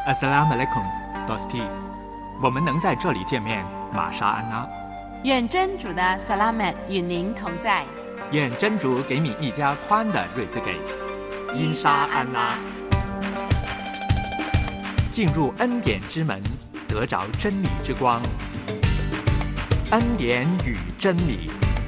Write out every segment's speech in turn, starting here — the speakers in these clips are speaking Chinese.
Assalamu alaikum, Dosti。我们能在这里见面，玛莎安拉。 愿真主的萨拉曼与您同在。 愿真主给你一家宽的瑞兹给。因沙安拉。进入恩典之门，得着真理之光。恩典与真理。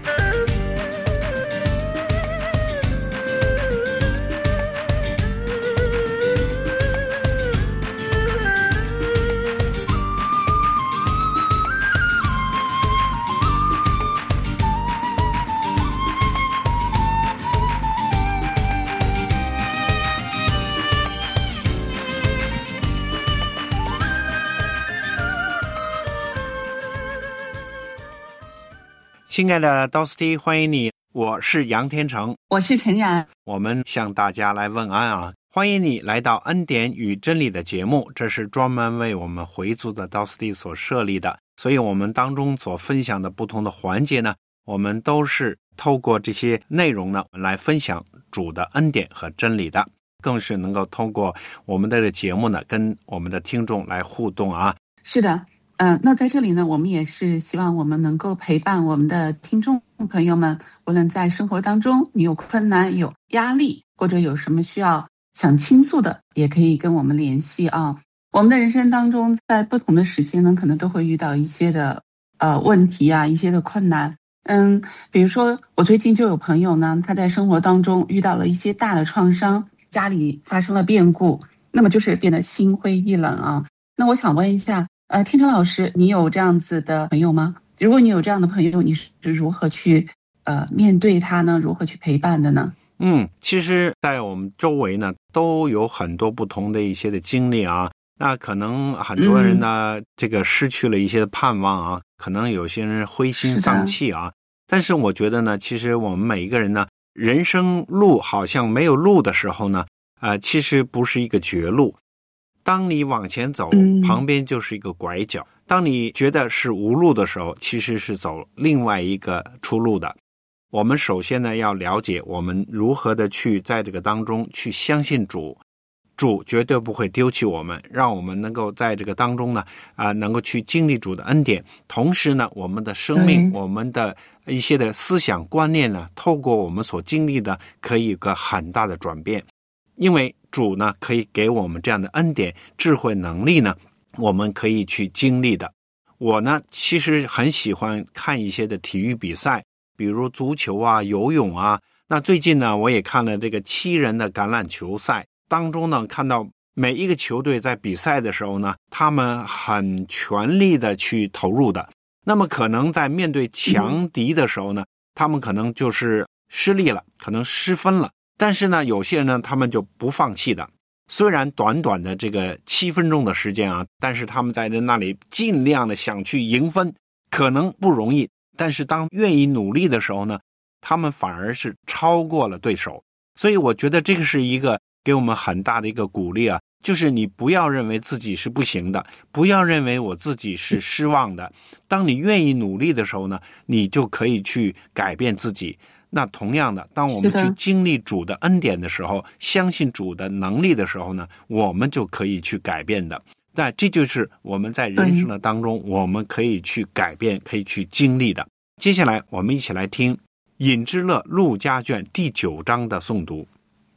亲爱的刀斯蒂，欢迎你，我是杨天成， 我是陈然。 我们向大家来问安啊！欢迎你来到恩典与真理的节目，这是专门为我们回族的刀斯蒂所设立的，所以我们当中所分享的不同的环节呢，我们都是透过这些内容呢来分享主的恩典和真理的，更是能够通过我们的节目呢跟我们的听众来互动啊。 是的。那在这里呢，我们也是希望我们能够陪伴我们的听众朋友们，无论在生活当中你有困难、有压力，或者有什么需要想倾诉的，也可以跟我们联系啊。我们的人生当中，在不同的时间呢，可能都会遇到一些的问题啊，一些的困难。比如说我最近就有朋友呢，他在生活当中遇到了一些大的创伤，家里发生了变故，那么就是变得心灰意冷啊。那我想问一下，天成老师，你有这样子的朋友吗？如果你有这样的朋友，你是如何去面对他呢？如何去陪伴的呢？ 其实在我们周围呢，都有很多不同的一些的经历啊。那可能很多人呢，这个失去了一些盼望啊，可能有些人灰心丧气啊。但是我觉得呢，其实我们每一个人呢，人生路好像没有路的时候呢，其实不是一个绝路。当你往前走，旁边就是一个拐角。当你觉得是无路的时候，其实是走另外一个出路的。我们首先呢，要了解我们如何的去在这个当中去相信主，主绝对不会丢弃我们，让我们能够在这个当中呢，能够去经历主的恩典。同时呢，我们的生命，我们的一些的思想观念呢，透过我们所经历的，可以有个很大的转变。因为主呢可以给我们这样的恩典、智慧、能力呢，我们可以去经历的。我呢其实很喜欢看一些的体育比赛，比如足球啊、游泳啊。那最近呢，我也看了这个7人的橄榄球赛，当中呢看到每一个球队在比赛的时候呢，他们很全力的去投入的。那么可能在面对强敌的时候呢，他们可能就是失利了，可能失分了。但是呢，有些人呢，他们就不放弃的。虽然短短的这个7分钟的时间啊，但是他们在那里尽量的想去赢分，可能不容易。但是当愿意努力的时候呢，他们反而是超过了对手。所以我觉得这个是一个给我们很大的一个鼓励啊，就是你不要认为自己是不行的，不要认为我自己是失望的。当你愿意努力的时候呢，你就可以去改变自己。那同样的，当我们去经历主的恩典的时候，相信主的能力的时候呢，我们就可以去改变的。那这就是我们在人生的当中，我们可以去改变，可以去经历的。接下来我们一起来听尹之乐路加卷第9章的诵读。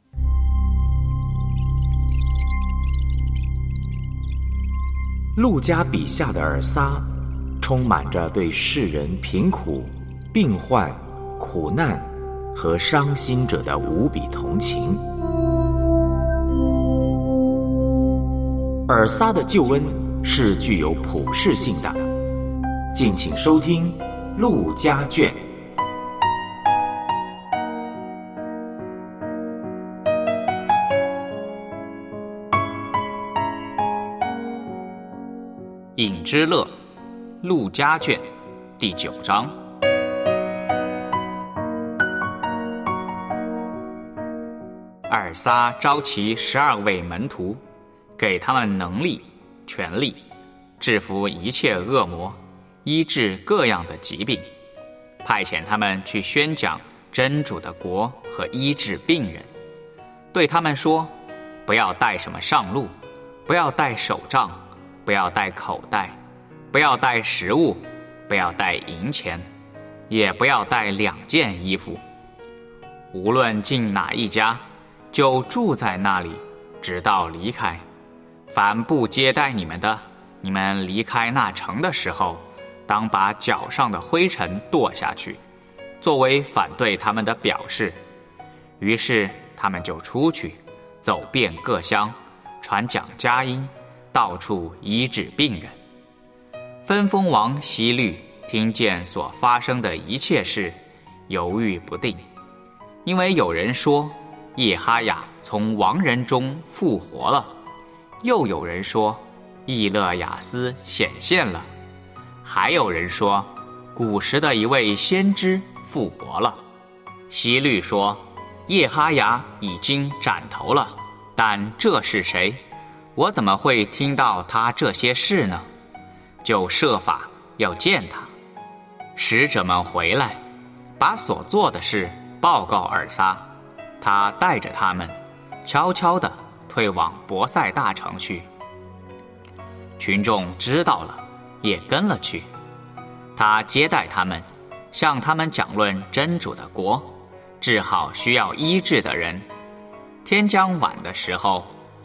路加笔下的尔撒，充满着对世人贫苦、病患、苦难和伤心者的无比同情。尔撒的救恩是具有普世性的，敬请收听路加卷。 尹之乐路加卷第9章。尔撒召其12位门徒，给他们能力、权力，制服一切恶魔，医治各样的疾病，派遣他们去宣讲真主的国和医治病人。对他们说，不要带什么上路， 不要带手杖，不要带口袋，不要带食物，不要带银钱，也不要带2件衣服。无论进哪一家，就住在那里，直到离开。凡不接待你们的，你们离开那城的时候，当把脚上的灰尘跺下去，作为反对他们的表示。于是他们就出去，走遍各乡，传讲佳音，到处医治病人。分封王希律听见所发生的一切事，犹豫不定，因为有人说叶哈雅从亡人中复活了，又有人说以勒雅斯显现了，还有人说古时的一位先知复活了。希律说叶哈雅已经斩头了，但这是谁？我怎么会听到他这些事呢？就设法要见他。使者们回来，把所做的事报告尔撒，他带着他们悄悄地退往伯赛大城去。群众知道了，也跟了去。他接待他们，向他们讲论真主的国，治好需要医治的人。天将晚的时候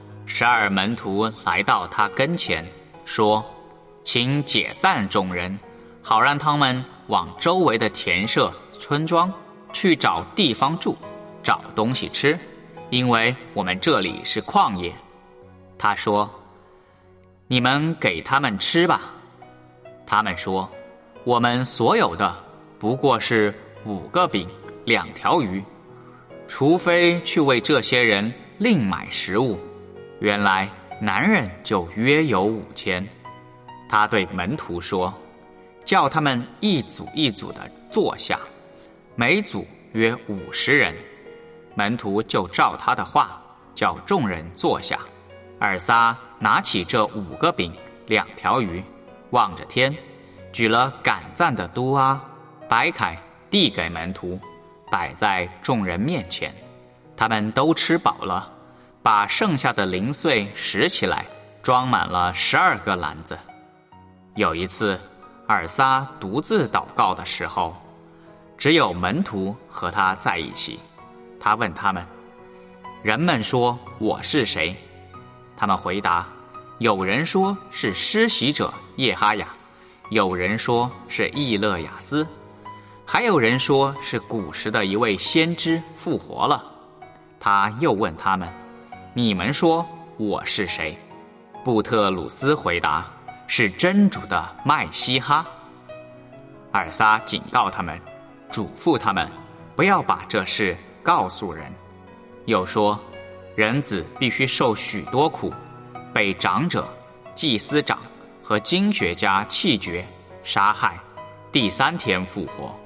，12门徒来到他跟前，说：请解散众人，好让他们往周围的田舍村庄去找地方住，找东西吃，因为我们这里是旷野。他说：你们给他们吃吧。他们说：我们所有的不过是5个饼2条鱼，除非去为这些人另买食物。原来男人就约有5000。他对门徒说：叫他们一组一组的坐下，每组约50人。门徒就照他的话，叫众人坐下。尔撒拿起这5个饼2条鱼，望着天，举了感赞的嘟啊，摆开递给门徒，摆在众人面前。他们都吃饱了，把剩下的零碎拾起来，装满了12个篮子。有一次尔撒独自祷告的时候，只有门徒和他在一起。他问他们：人们说我是谁？他们回答：有人说是施洗者叶哈雅，有人说是以勒雅斯，还有人说是古时的一位先知复活了。他又问他们：你们说我是谁？布特鲁斯回答：是真主的麦西哈。尔撒警告他们，嘱咐他们不要把这事告诉人，又说人子必须受许多苦，被长者、祭司长和经学家弃绝、杀害，第3天复活。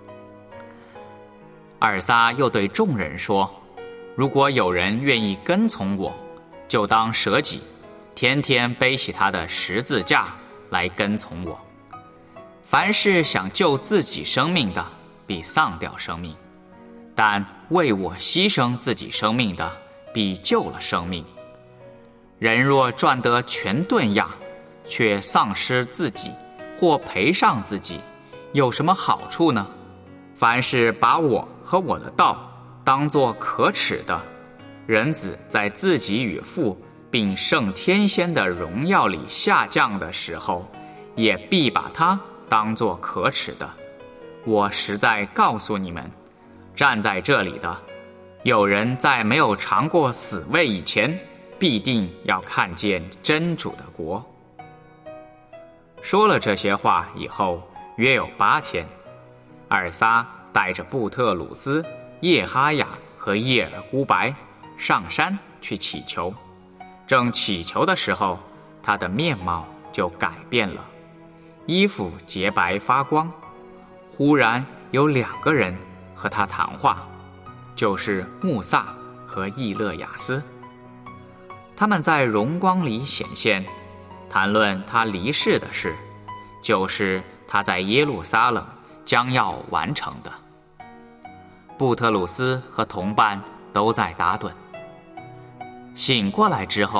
尔撒又对众人说：如果有人愿意跟从我，就当舍己，天天背起他的十字架来跟从我。凡是想救自己生命的，必丧掉生命；但为我牺牲自己生命的，必救了生命。人若赚得全顿亚，却丧失自己或赔上自己，有什么好处呢？凡是把我和我的道当作可耻的，人子在自己与父并圣天仙的荣耀里下降的时候，也必把它当作可耻的。我实在告诉你们，站在这里的，有人在没有尝过死味以前，必定要看见真主的国。说了这些话以后，约有8天，尔撒带着布特鲁斯、叶哈雅和叶尔孤白上山去祈求。正祈求的时候，他的面貌就改变了，衣服洁白发光。忽然有2个人和他谈话，就是穆萨和以勒雅斯。他们在荣光里显现，谈论他离世的事，就是他在耶路撒冷将要完成的。布特鲁斯和同伴都在打盹。醒过来之后，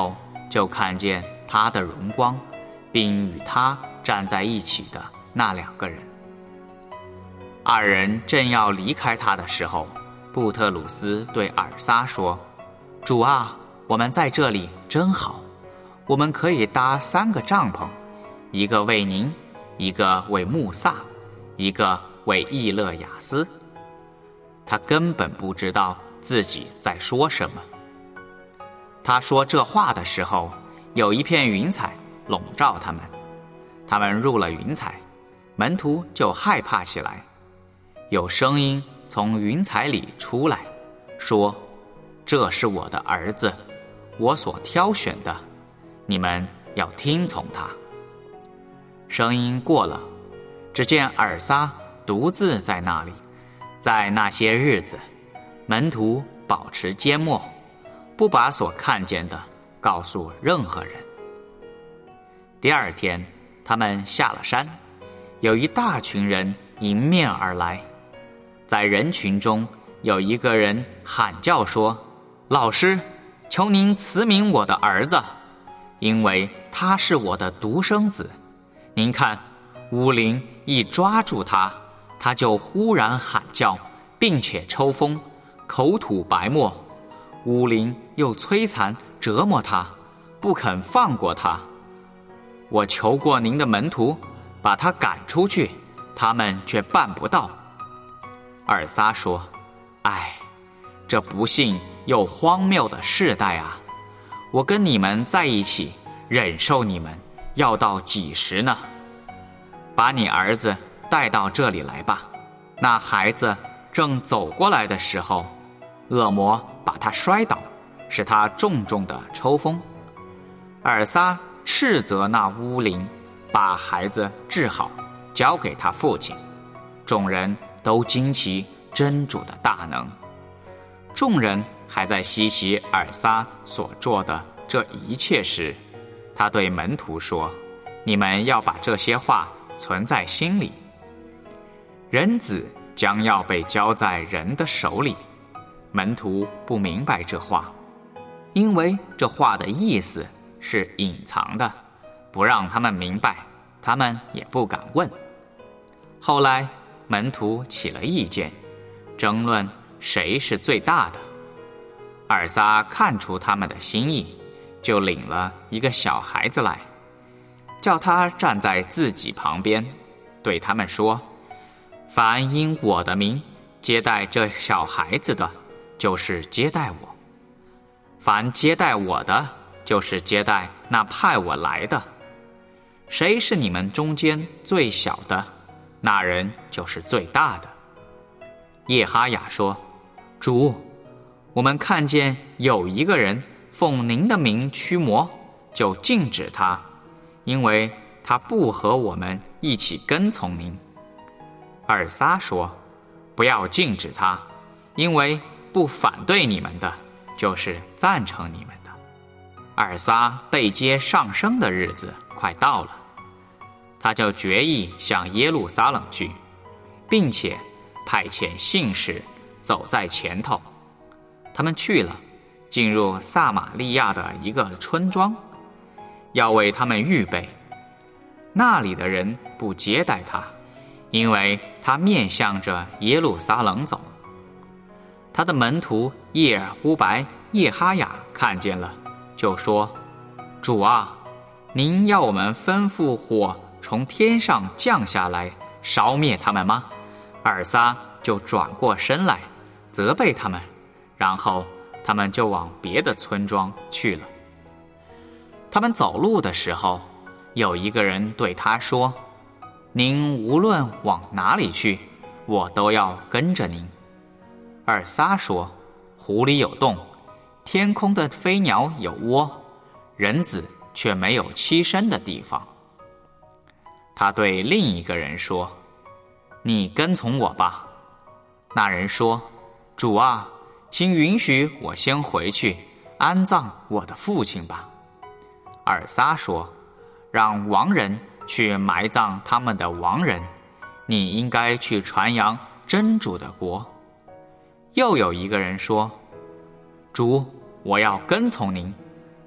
就看见他的荣光，并与他站在一起的那2个人。2人正要离开他的时候，布特鲁斯对尔撒说：主啊，我们在这里真好，我们可以搭3个帐篷，一个为您，一个为穆萨，一个为易勒雅斯。他根本不知道自己在说什么。他说这话的时候，有一片云彩笼罩他们，他们入了云彩，门徒就害怕起来。有声音从云彩里出来，说：这是我的儿子，我所挑选的，你们要听从他。声音过了，只见尔撒独自在那里。在那些日子，门徒保持缄默，不把所看见的告诉任何人。第2天，他们下了山，有一大群人迎面而来。在人群中，有一个人喊叫说：老师，求您赐名我的儿子，因为他是我的独生子。您看，巫灵一抓住他，他就忽然喊叫，并且抽风，口吐白沫。巫灵又摧残折磨他，不肯放过他。我求过您的门徒，把他赶出去，他们却办不到。尔撒说：唉，这不幸又荒谬的世代啊！我跟你们在一起，忍受你们，要到几时呢？把你儿子带到这里来吧。那孩子正走过来的时候，恶魔把他摔倒，使他重重的抽风。尔撒斥责那巫灵，把孩子治好，交给他父亲。众人都惊奇真主的大能。众人还在稀奇尔撒所做的这一切时，他对门徒说：你们要把这些话存在心里。人子将要被交在人的手里。门徒不明白这话，因为这话的意思是隐藏的，不让他们明白，他们也不敢问。后来门徒起了意见，争论谁是最大的。尔撒看出他们的心意，就领了一个小孩子来，叫他站在自己旁边，对他们说：凡因我的名接待这小孩子的，就是接待我；凡接待我的，就是接待那派我来的。谁是你们中间最小的，那人就是最大的。叶哈雅说：主，我们看见有一个人奉您的名驱魔，就禁止他，因为他不和我们一起跟从您。尔撒说：不要禁止他，因为不反对你们的，就是赞成你们的。尔撒被接上升的日子快到了，他就决意向耶路撒冷去，并且派遣信使走在前头。他们去了，进入撒玛利亚的一个村庄，要为他们预备。那里的人不接待他，因为他面向着耶路撒冷走。他的门徒叶尔忽白、叶哈雅看见了，就说：主啊，您要我们吩咐火从天上降下来，烧灭他们吗？尔撒就转过身来责备他们，然后他们就往别的村庄去了。他们走路的时候，有一个人对他说：您无论往哪里去，我都要跟着您。尔撒说：湖里有洞，天空的飞鸟有窝，人子却没有栖身的地方。他对另一个人说：你跟从我吧。那人说：主啊，请允许我先回去安葬我的父亲吧。尔撒说：让亡人去埋葬他们的亡人，你应该去传扬真主的国。又有一个人说：主，我要跟从您，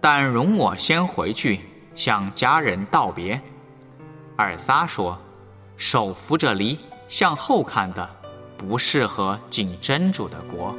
但容我先回去向家人道别。尔撒说，手扶着犁向后看的，不适合进真主的国。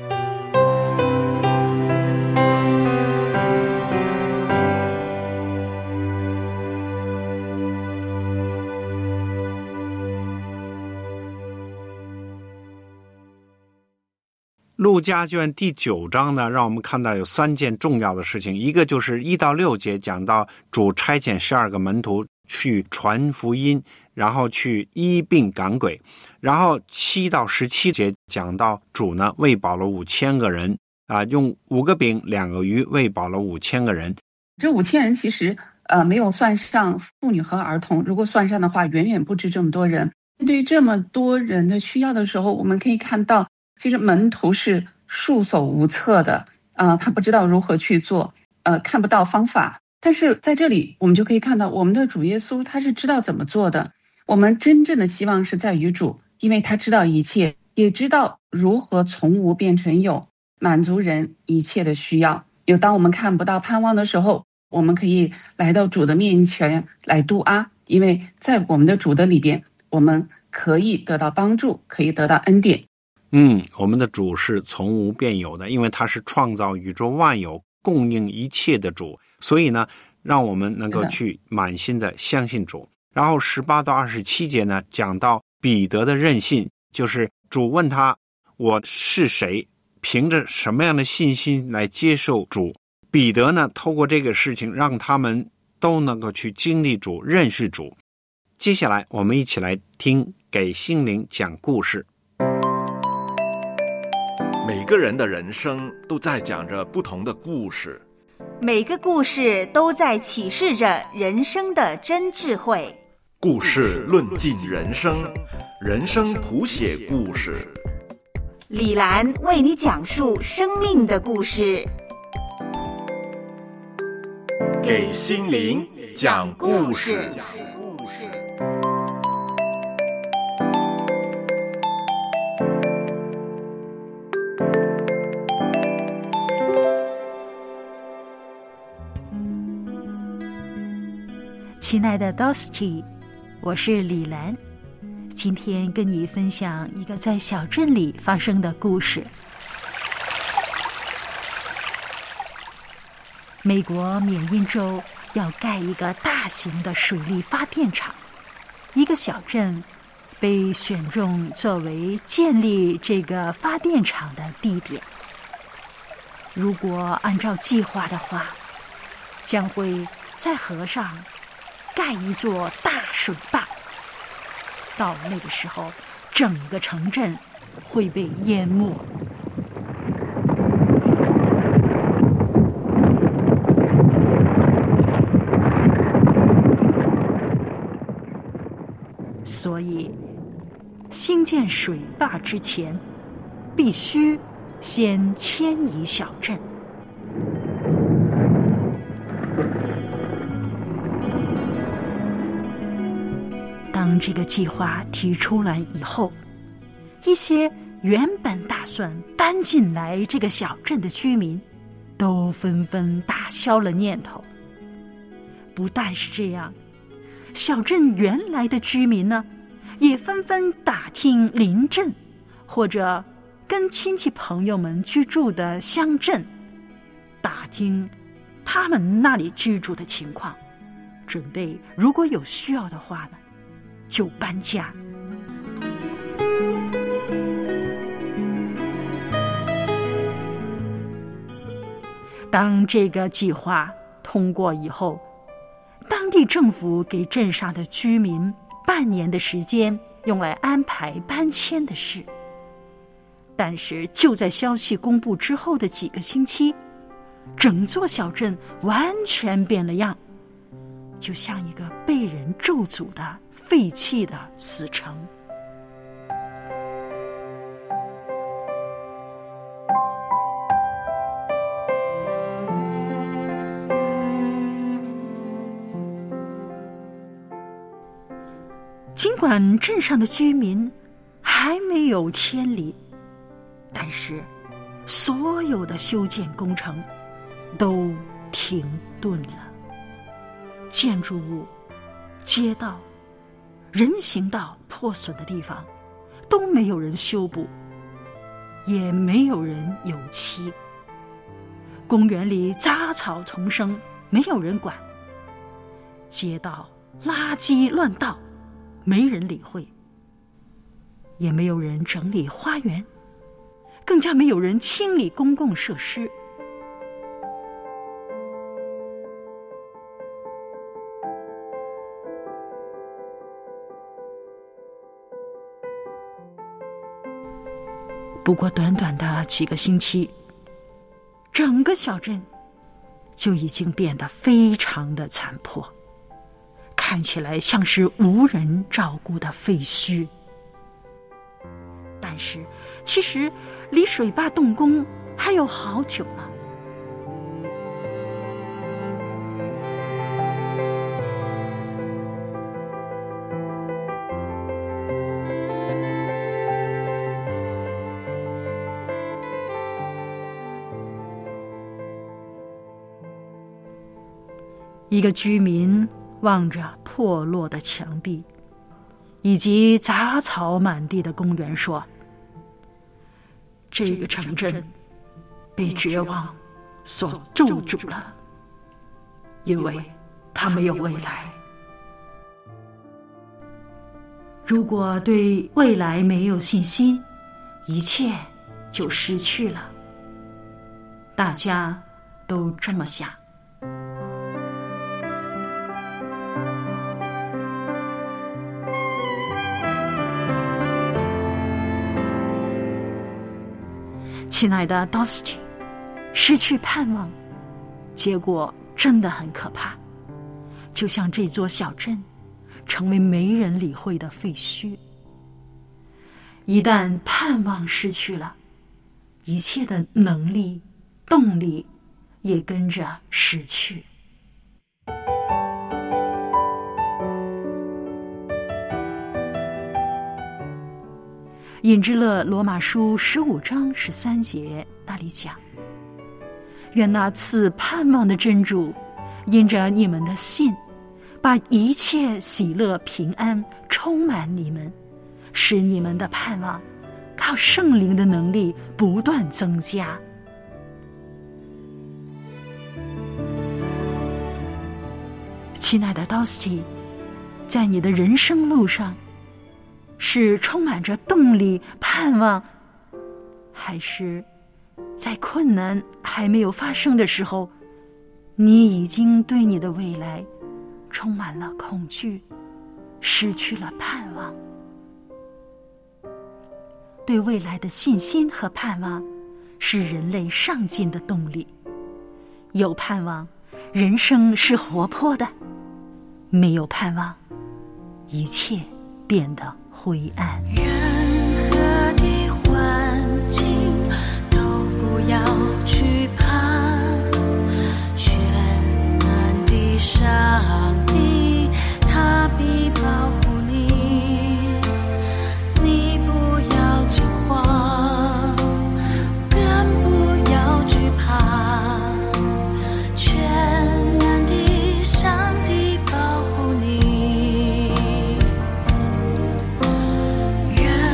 路加卷第9章呢，让我们看到有3件重要的事情。一个就是1到6节讲到主差遣12个门徒去传福音，然后去医病赶鬼。然后7到17节讲到主呢喂饱了5000个人用5个饼2个鱼喂饱了5000个人。 这5000人其实没有算上妇女和儿童，如果算上的话远远不止这么多人。面对这么多人的需要的时候，我们可以看到其实门徒是束手无策的他不知道如何去做看不到方法。但是在这里我们就可以看到我们的主耶稣他是知道怎么做的。我们真正的希望是在于主，因为他知道一切，也知道如何从无变成有，满足人一切的需要。有当我们看不到盼望的时候，我们可以来到主的面前来度阿，因为在我们的主的里边，我们可以得到帮助，可以得到恩典。 我们的主是从无变有的，因为他是创造宇宙万有供应一切的主，所以呢让我们能够去满心的相信主。然后18到27节呢讲到彼得的任性，就是主问他我是谁，凭着什么样的信心来接受主。彼得呢透过这个事情让他们都能够去经历主，认识主。接下来我们一起来听给心灵讲故事。 每个人的人生都在讲着不同的故事， 每个故事都在启示着人生的真智慧。 故事论尽人生，人生谱写故事。 李兰为你讲述生命的故事， 给心灵讲故事。 亲爱的 Dosty， 我是李兰，今天跟你分享一个在小镇里发生的故事。美国缅因州要盖一个大型的水力发电厂，一个小镇被选中作为建立这个发电厂的地点。如果按照计划的话，将会在河上盖一座大水坝，到那个时候，整个城镇会被淹没。所以，兴建水坝之前，必须先迁移小镇。当这个计划提出来以后，一些原本打算搬进来这个小镇的居民都纷纷打消了念头。不但是这样，小镇原来的居民呢，也纷纷打听邻镇或者跟亲戚朋友们居住的乡镇，打听他们那里居住的情况，准备如果有需要的话呢，就搬家。当这个计划通过以后，当地政府给镇上的居民半年的时间用来安排搬迁的事。但是就在消息公布之后的几个星期，整座小镇完全变了样，就像一个被人咒诅的废弃的死城。尽管镇上的居民还没有迁离，但是所有的修建工程都停顿了。建筑物、街道、人行道破损的地方都没有人修补，也没有人油漆。公园里杂草丛生，没有人管。街道垃圾乱倒，没人理会。也没有人整理花园，更加没有人清理公共设施。不过短短的几个星期，整个小镇就已经变得非常的残破，看起来像是无人照顾的废墟。但是其实离水坝动工还有好久呢。一个居民望着破落的墙壁以及杂草满地的公园说，这个城镇被绝望所咒诅了，因为它没有未来。如果对未来没有信心，一切就失去了。大家都这么想。亲爱的 Dusty， 失去盼望，结果真的很可怕，就像这座小镇成为没人理会的废墟。一旦盼望失去了，一切的能力、动力也跟着失去。引之勒罗马书15章13节那里讲，愿那赐盼望的真主因着你们的信，把一切喜乐平安充满你们，使你们的盼望靠圣灵的能力不断增加。亲爱的 Dusty， 在你的人生路上是充满着动力盼望，还是在困难还没有发生的时候，你已经对你的未来充满了恐惧，失去了盼望？对未来的信心和盼望是人类上进的动力。有盼望，人生是活泼的；没有盼望，一切变得灰暗。 任何的环境都不要惧怕，全能的上帝他必保护你，你不要惊慌，更不要惧怕，全能的上帝保护你。任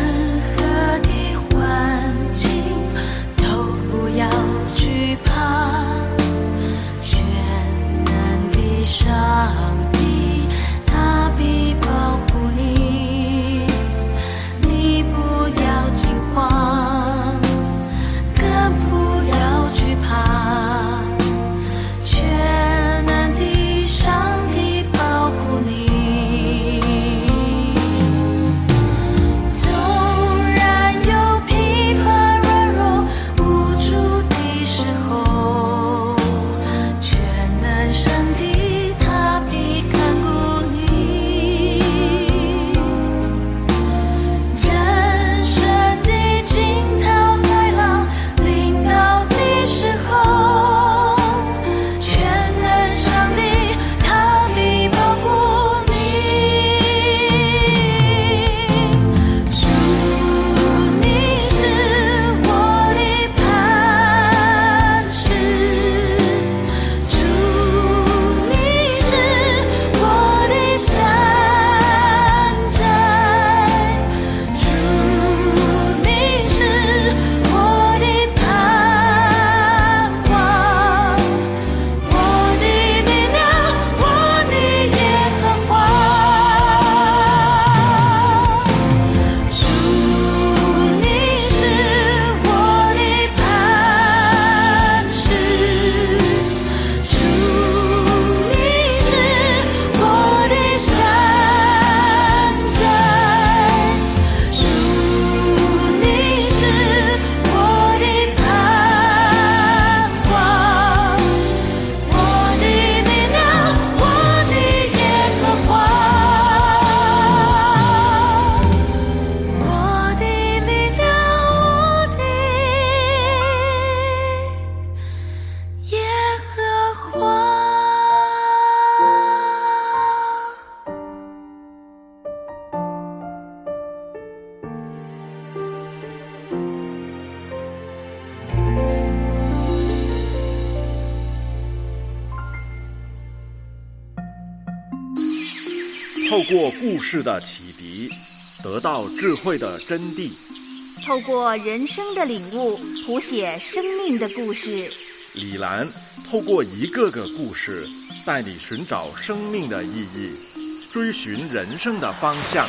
透过故事的启迪，得到智慧的真谛； 透过人生的领悟，谱写生命的故事。 李兰透过一个个故事，带你寻找生命的意义，追寻人生的方向，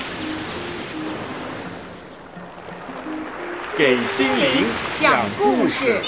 给心灵讲故事。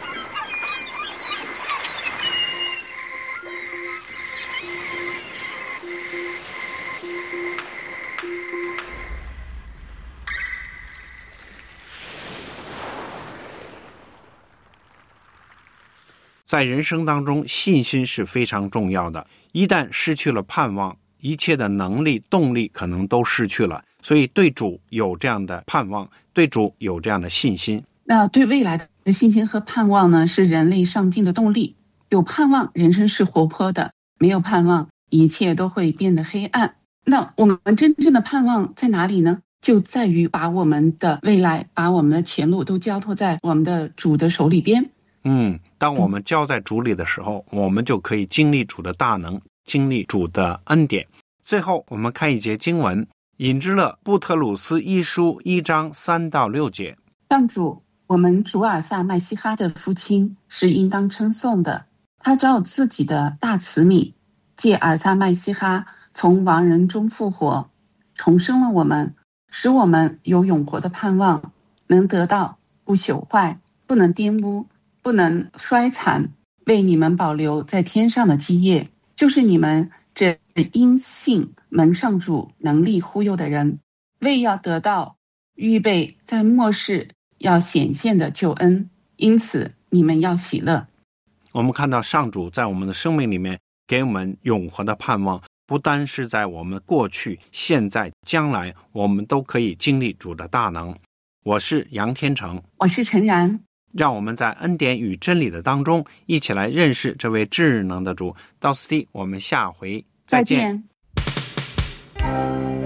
在人生当中，信心是非常重要的。一旦失去了盼望，一切的能力、动力可能都失去了。所以对主有这样的盼望，对主有这样的信心。 那对未来的信心和盼望呢，是人类上进的动力。有盼望，人生是活泼的；没有盼望，一切都会变得黑暗。那我们真正的盼望在哪里呢？就在于把我们的未来、把我们的前路都交托在我们的主的手里边。 当我们交在主里的时候，我们就可以经历主的大能，经历主的恩典。最后我们看一节经文，引致了布特鲁斯一书1章3到6节。 上主，我们主尔撒麦西哈的父亲是应当称颂的，他照自己的大慈悯，借尔撒麦西哈从亡人中复活，重生了我们，使我们有永活的盼望，能得到不朽坏、不能玷污、不能衰残，为你们保留在天上的基业，就是你们这因信蒙上主能力忽悠的人，为要得到预备在末世要显现的救恩，因此你们要喜乐。 我们看到上主在我们的生命里面给我们永恒的盼望，不单是在我们过去、现在、将来，我们都可以经历主的大能。我是杨天成， 我是陈然， 让我们在恩典与真理的当中一起来认识这位至能的主。到此地，我们下回再见。